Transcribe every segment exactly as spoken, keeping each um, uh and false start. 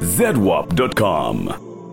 zedwap dot com.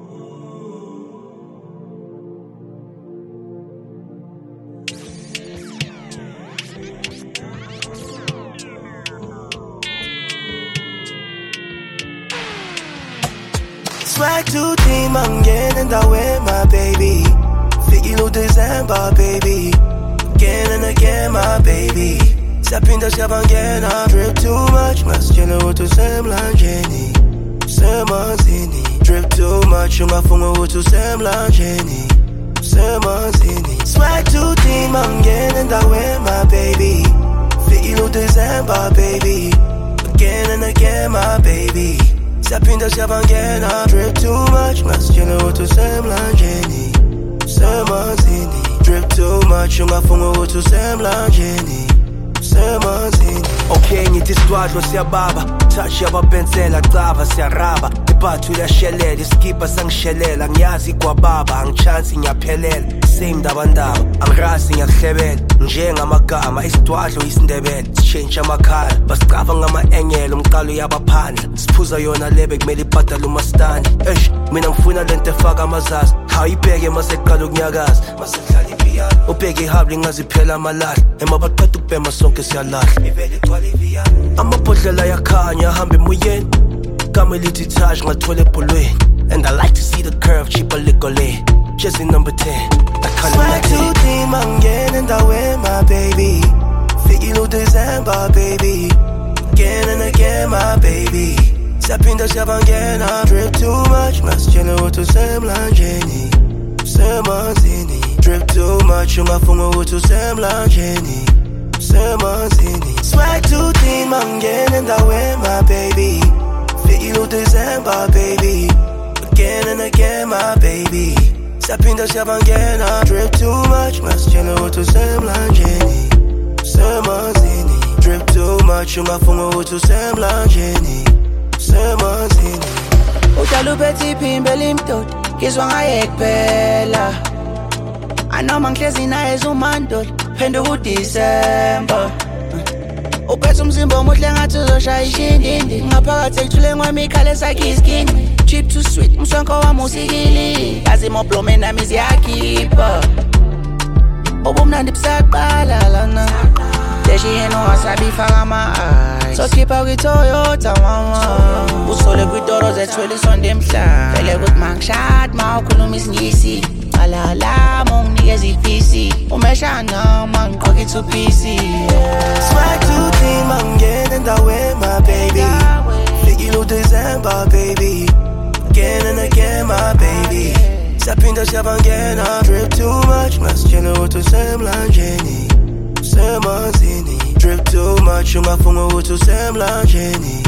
Swag to team, I'm getting that way, my baby. Figure December, baby. Again and again, my baby. Sapinda Shabangena, drip too much. Mas general to Sam Langeni. Semanzini. Drip too much, you my phone to Sam Langeni. Semanzini. Swag to team, I'm getting that way, my baby. Figure December, baby. Again and again, my baby. Sapinda Shabangena, drip too much. Mas general to Sam Langeni. Semanzini. Drip too much, you my phone to Sam Langeni. Semanzini. Okay, ngithi sidwadlo siyababa, touch yababenzela cava siyaraba, ibathu liyashelela, iskipa sangishelela, ngiyazi kwababa, angichansi ngiyaphelela, same ndabandaba, angirasi ngiyakuhlebela, njengamagama, isidwadlo isindebele, sitshentsha amakhala, basicava ngama-engel, umqalo yabaphandla, siphuza yona lebe kumele ibhadale umastandi, eish, mina ngifuna lento efaka amazazi, hawuyibheke maseqala ukunyakaza, masehlala ipiyano, ubheke ihabli ngaziphela amalahla, emabaqeda ukubhema sonke siyalahla, ivele igcwale iviyano. Amabhodlela yakhanya ahamba emoyeni, igama elithi touch ngathola ebholweni, and I like to see the curve cheaper legole, Jesse number ten. Swag to team, I'm getting that way, my baby. Figure December, baby. Again and again, my baby. Sapinda Shabangena, drip too much. Mas general to Sam Langeni. Semanzini. Drip too much, you my phone to Sam Langeni. Semanzini. Swag to team, I'm getting that way, my baby. Figure December, baby. Again and again, my baby. Sapinda Shabangena, drip too much. Mas general to Sam Langeni. Semanzini. Drip too much, you my phone to Sam Langeni. Semanzini. Utalupeti pimbeli mtot, kiswa ngayekphela. Anoma ngihlezi naye zumandol, phenduka uDecember. Uphethe umzimba omuhle ngathi uzoshaya ishindindi, ngaphakathi ekuthule ngwami ikhale sakhe iskini. Cheap too sweet, umswanko wami usikili, yazi moblome nami ziyakhipha. Ubumnandi busaqala lana, deshi yena wasabi faka ama-eyes, so skipha kwi-Toyota mama. Usole kwitoro zethwele isonto emhlane, vele kuthi mangishad ma ukhuluma isingisi, alala monginikeza ifisi, umeshana mangiqoka i-two-piece. Swag to team, I'm getting that way, my baby. Figure December, baby. Again and again, my baby. Sapinda Shabangena, drip too much. Mas general to Sam Langeni. Semanzini. Drip too much, you my phone to Sam Langeni.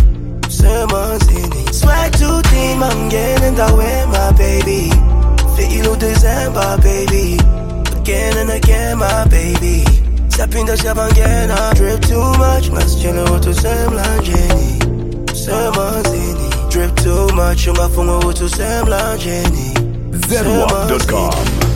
Semanzini. Swag to team, I'm getting that way, my baby. Figure December, baby. Again and again, my baby. Sapinda Shabangena, drip too much. Mas general to Sam Langeni. Semanzini. Drip too much, you my phone to Sam Langeni. zedwap dot com.